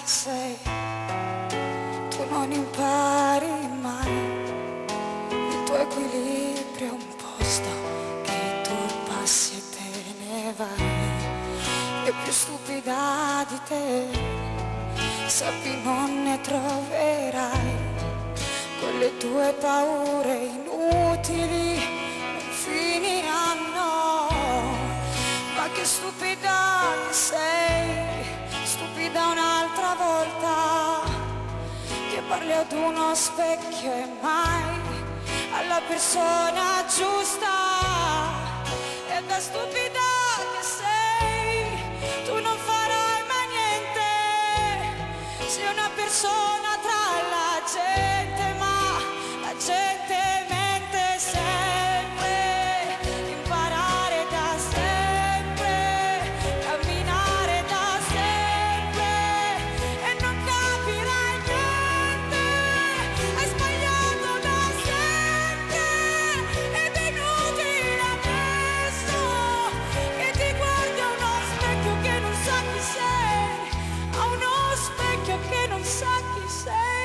che sei, tu non impari mai, il tuo equilibrio è un posto che tu passi e te ne vai, e più stupida di te, sappi non ne troverai, con le tue paure inutili non finiranno, ma che stupida che sei, stupida un'altra volta, che parli ad uno specchio e mai alla persona giusta, e da stupida che sei, tu non farai mai niente, sei una persona tra la gente, ma la gente mente sempre, imparare da sempre, camminare da sempre, e non capirai niente, hai sbagliato da sempre, ed è inutile adesso che ti guardi a uno specchio che non sa chi sei, a uno specchio che non sa chi sei,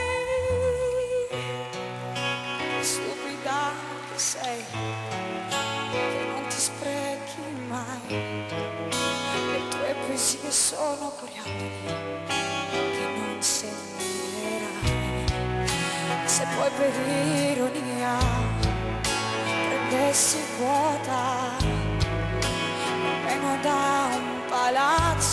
stupida che sei, che non ti sprechi mai, le tue poesie sono coriandoli che non semmerai, se poi per ironia prendessi quota almeno da un palazzo